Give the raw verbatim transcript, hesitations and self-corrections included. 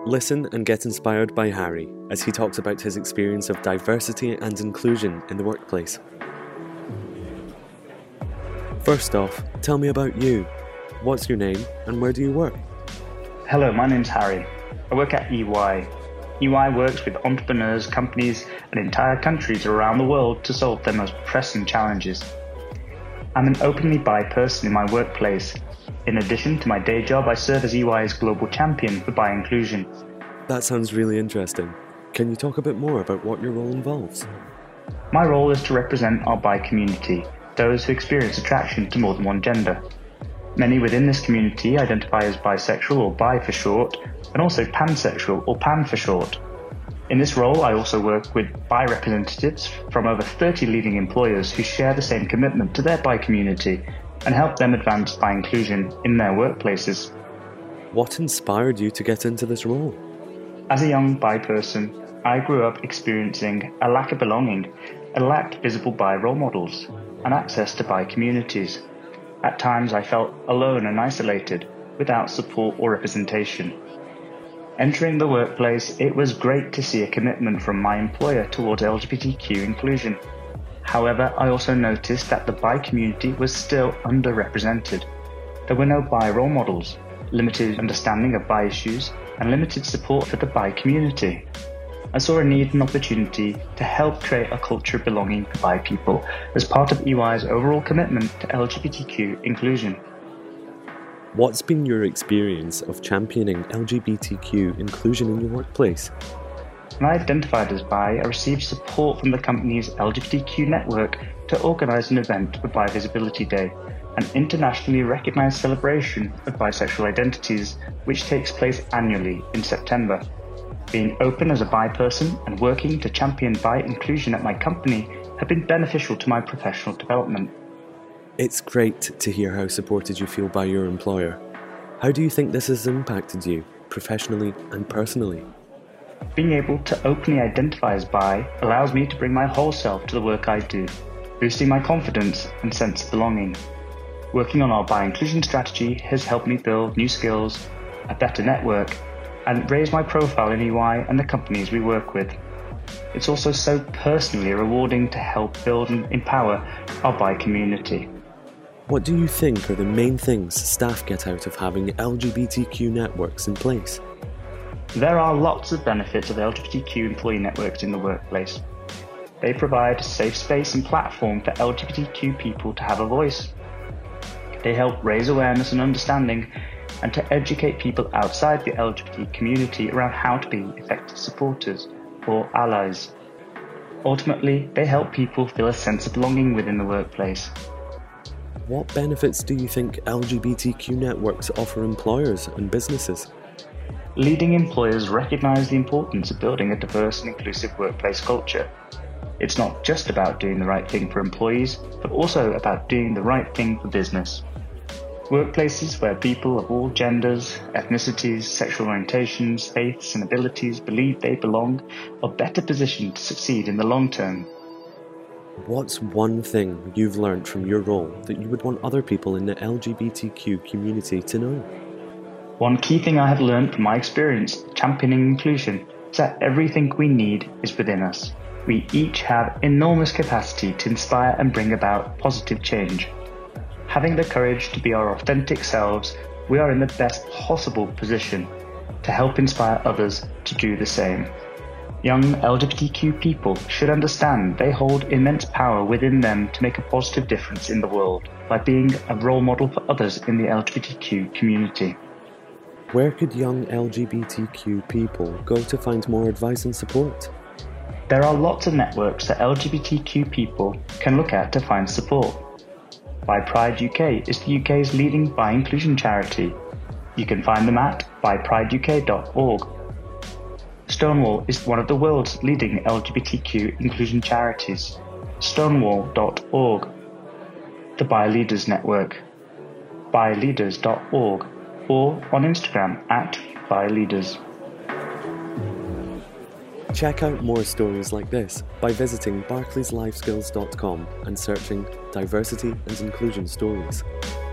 Listen and get inspired by Harry as he talks about his experience of diversity and inclusion in the workplace. First off, tell me about you. What's your name and where do you work? Hello, my name's Harry. I work at E Y. E Y works with entrepreneurs, companies and entire countries around the world to solve their most pressing challenges. I'm an openly bi person in my workplace. In addition to my day job, I serve as E Y's global champion for bi inclusion. That sounds really interesting. Can you talk a bit more about what your role involves? My role is to represent our bi community, those who experience attraction to more than one gender. Many within this community identify as bisexual or bi for short, and also pansexual or pan for short. In this role, I also work with bi representatives from over thirty leading employers who share the same commitment to their bi community and help them advance bi inclusion in their workplaces. What inspired you to get into this role? As a young bi person, I grew up experiencing a lack of belonging and lacked visible bi role models and access to bi communities. At times I felt alone and isolated, without support or representation. Entering the workplace, it was great to see a commitment from my employer towards L G B T Q inclusion. However, I also noticed that the bi community was still underrepresented. There were no bi role models, limited understanding of bi issues, and limited support for the bi community. I saw a need and opportunity to help create a culture of belonging for bi people as part of E Y's overall commitment to L G B T Q inclusion. What's been your experience of championing L G B T Q inclusion in your workplace? When I identified as bi, I received support from the company's L G B T Q network to organise an event for Bi Visibility Day, an internationally recognised celebration of bisexual identities which takes place annually in September. Being open as a bi person and working to champion bi inclusion at my company have been beneficial to my professional development. It's great to hear how supported you feel by your employer. How do you think this has impacted you, professionally and personally? Being able to openly identify as bi allows me to bring my whole self to the work I do, boosting my confidence and sense of belonging. Working on our bi inclusion strategy has helped me build new skills, a better network, and raise my profile in E Y and the companies we work with. It's also so personally rewarding to help build and empower our bi community. What do you think are the main things staff get out of having L G B T Q networks in place? There are lots of benefits of L G B T Q employee networks in the workplace. They provide a safe space and platform for L G B T Q people to have a voice. They help raise awareness and understanding and to educate people outside the L G B T community around how to be effective supporters or allies. Ultimately, they help people feel a sense of belonging within the workplace. What benefits do you think L G B T Q networks offer employers and businesses? Leading employers recognise the importance of building a diverse and inclusive workplace culture. It's not just about doing the right thing for employees, but also about doing the right thing for business. Workplaces where people of all genders, ethnicities, sexual orientations, faiths and abilities believe they belong are better positioned to succeed in the long term. What's one thing you've learned from your role that you would want other people in the L G B T Q community to know? One key thing I have learned from my experience championing inclusion is that everything we need is within us. We each have enormous capacity to inspire and bring about positive change. Having the courage to be our authentic selves, we are in the best possible position to help inspire others to do the same. Young L G B T Q people should understand they hold immense power within them to make a positive difference in the world by being a role model for others in the L G B T Q community. Where could young L G B T Q people go to find more advice and support? There are lots of networks that L G B T Q people can look at to find support. Bi Pride U K is the U K's leading bi inclusion charity. You can find them at bi pride U K dot org. Stonewall is one of the world's leading L G B T Q inclusion charities. stonewall dot org. The Bi Leaders Network, bi leaders dot org, or on Instagram at bi leaders. Check out more stories like this by visiting barclays life skills dot com and searching Diversity and Inclusion Stories.